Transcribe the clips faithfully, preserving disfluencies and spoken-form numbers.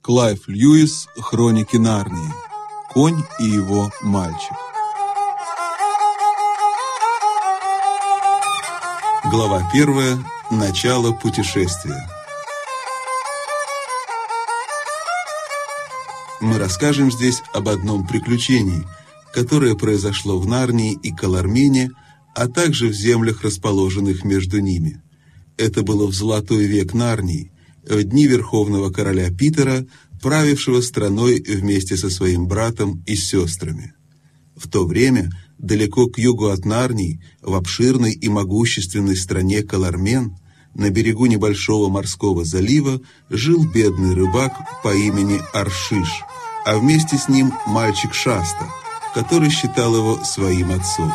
Клайв Льюис. Хроники Нарнии. Конь и его мальчик. Глава первая. Начало путешествия. Мы расскажем здесь об одном приключении, которое произошло в Нарнии и Калармене, а также в землях, расположенных между ними. Это было в золотой век Нарнии, в дни верховного короля Питера, правившего страной вместе со своим братом и сестрами. В то время, далеко к югу от Нарнии, в обширной и могущественной стране Калармен, на берегу небольшого морского залива, жил бедный рыбак по имени Аршиш, а вместе с ним мальчик Шаста, который считал его своим отцом.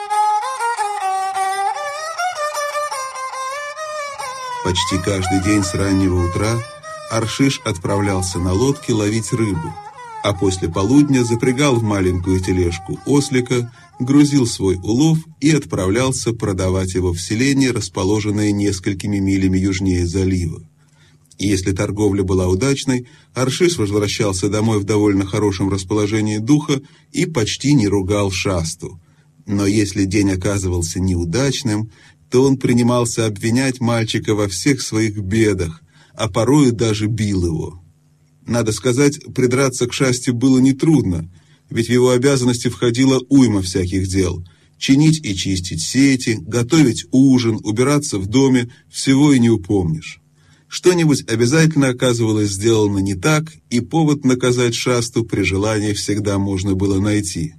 Почти каждый день с раннего утра Аршиш отправлялся на лодке ловить рыбу, а после полудня запрягал в маленькую тележку ослика, грузил свой улов и отправлялся продавать его в селение, расположенное несколькими милями южнее залива. И если торговля была удачной, Аршиш возвращался домой в довольно хорошем расположении духа и почти не ругал Шасту. Но если день оказывался неудачным, то он принимался обвинять мальчика во всех своих бедах, а порою даже бил его. Надо сказать, придраться к Шасте было нетрудно, ведь в его обязанности входила уйма всяких дел. Чинить и чистить сети, готовить ужин, убираться в доме, всего и не упомнишь. Что-нибудь обязательно оказывалось сделано не так, и повод наказать Шасту при желании всегда можно было найти.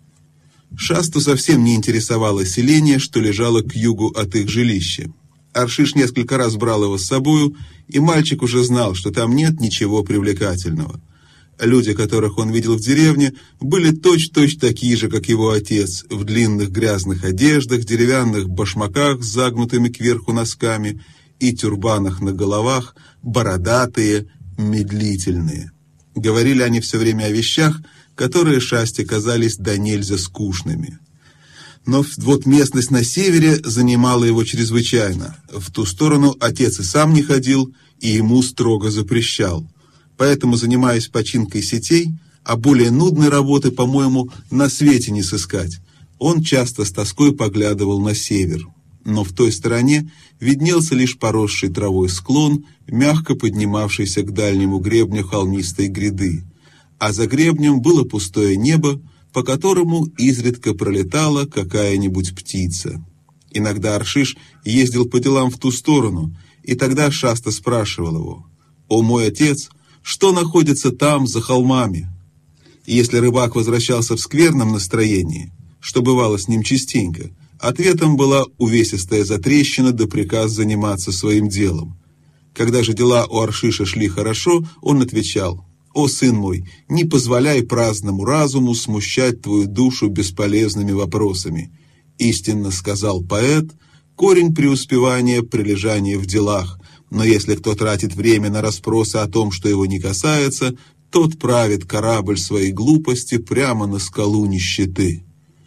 Шасту совсем не интересовало селение, что лежало к югу от их жилища. Аршиш несколько раз брал его с собою, и мальчик уже знал, что там нет ничего привлекательного. Люди, которых он видел в деревне, были точь-точь такие же, как его отец, в длинных грязных одеждах, деревянных башмаках с загнутыми кверху носками и тюрбанах на головах, бородатые, медлительные. Говорили они все время о вещах, которые Шасте казались до нельзя скучными. Но вот местность на севере занимала его чрезвычайно. В ту сторону отец и сам не ходил, и ему строго запрещал. Поэтому, занимаясь починкой сетей, а более нудной работы, по-моему, на свете не сыскать, он часто с тоской поглядывал на север. Но в той стороне виднелся лишь поросший травой склон, мягко поднимавшийся к дальнему гребню холмистой гряды. А за гребнем было пустое небо, по которому изредка пролетала какая-нибудь птица. Иногда Аршиш ездил по делам в ту сторону, и тогда Шаста спрашивал его: «О, мой отец, что находится там, за холмами?» И если рыбак возвращался в скверном настроении, что бывало с ним частенько, ответом была увесистая затрещина да приказ заниматься своим делом. Когда же дела у Аршиша шли хорошо, он отвечал: «О, сын мой, не позволяй праздному разуму смущать твою душу бесполезными вопросами. Истинно сказал поэт, корень преуспевания — прилежание в делах, но если кто тратит время на расспросы о том, что его не касается, тот правит корабль своей глупости прямо на скалу нищеты».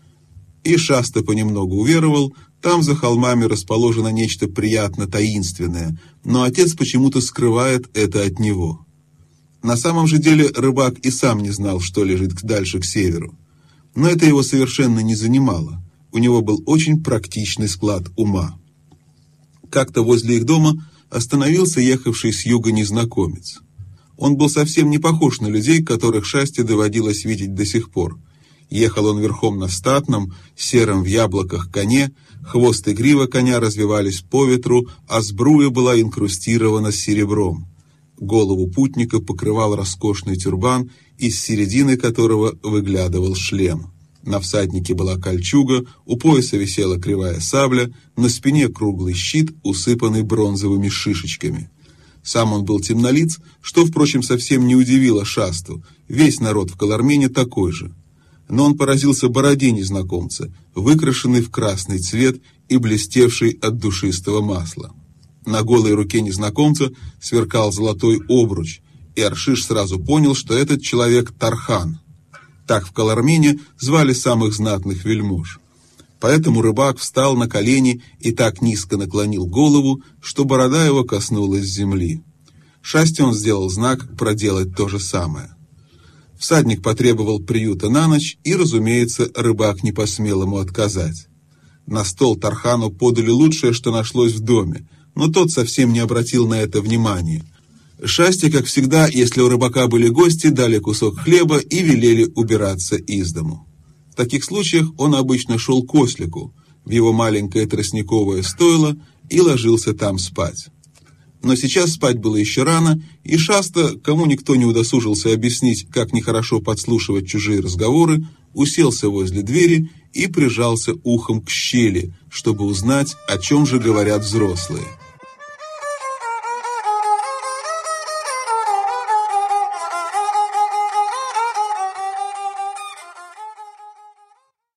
И Шаста понемногу уверовал, там за холмами расположено нечто приятно таинственное, но отец почему-то скрывает это от него. На самом же деле рыбак и сам не знал, что лежит дальше к северу. Но это его совершенно не занимало. У него был очень практичный склад ума. Как-то возле их дома остановился ехавший с юга незнакомец. Он был совсем не похож на людей, которых Шасте доводилось видеть до сих пор. Ехал он верхом на статном, сером в яблоках коне, хвост и грива коня развивались по ветру, а сбруя была инкрустирована серебром. Голову путника покрывал роскошный тюрбан, из середины которого выглядывал шлем. На всаднике была кольчуга, у пояса висела кривая сабля, на спине круглый щит, усыпанный бронзовыми шишечками. Сам он был темнолиц, что, впрочем, совсем не удивило Шасту. Весь народ в Калармене такой же. Но он поразился бороде незнакомца, выкрашенной в красный цвет и блестевшей от душистого масла. На голой руке незнакомца сверкал золотой обруч, и Аршиш сразу понял, что этот человек Тархан. Так в Калармене звали самых знатных вельмож. Поэтому рыбак встал на колени и так низко наклонил голову, что борода его коснулась земли. Шасте он сделал знак проделать то же самое. Всадник потребовал приюта на ночь, и, разумеется, рыбак не посмел ему отказать. На стол Тархану подали лучшее, что нашлось в доме, но тот совсем не обратил на это внимания. Шасте, как всегда, если у рыбака были гости, дали кусок хлеба и велели убираться из дому. В таких случаях он обычно шел к ослику, в его маленькое тростниковое стойло, и ложился там спать. Но сейчас спать было еще рано, и Шаста, кому никто не удосужился объяснить, как нехорошо подслушивать чужие разговоры, уселся возле двери и прижался ухом к щели, чтобы узнать, о чем же говорят взрослые.